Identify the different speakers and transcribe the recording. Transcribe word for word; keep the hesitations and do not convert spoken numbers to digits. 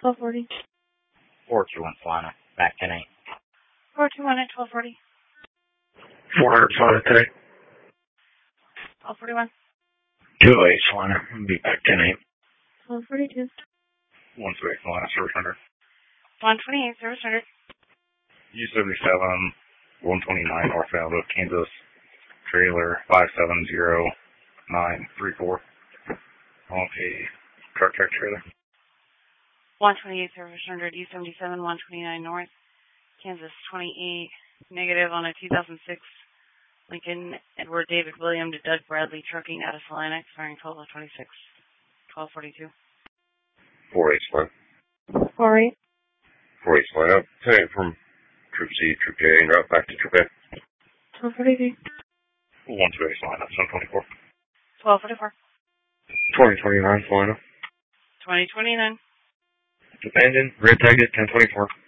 Speaker 1: twelve forty.
Speaker 2: four two one Solana, back ten eight.
Speaker 1: four two one at twelve forty.
Speaker 3: four hundred Solana today.
Speaker 1: twelve forty-one.
Speaker 3: two eight Solana, be back ten eight.
Speaker 1: twelve forty-two.
Speaker 3: one two eight Solana, service under.
Speaker 1: one twenty-eight, service under.
Speaker 3: U seventy-seven, one twenty-nine, North Alabama, Kansas, trailer five seven zero nine three four. On a truck track trailer.
Speaker 1: one twenty-eight, service under. U seventy-seven, one twenty-nine North, Kansas, twenty-eight, negative on a two thousand six Lincoln Edward David William to Doug Bradley trucking out of Salina, expiring twelve of twenty-six. twelve forty-two.
Speaker 3: four eight Solana.
Speaker 1: four eight.
Speaker 3: four eight Solana. ten eight from Troop C, Troop J, and route back to Troop A.
Speaker 1: twelve forty-three.
Speaker 3: one two eight Solana, seven twenty-four.
Speaker 1: twelve forty-four.
Speaker 3: twenty twenty-nine Solana.
Speaker 1: twenty twenty-nine.
Speaker 3: Abandoned, red tagged, ten twenty-four.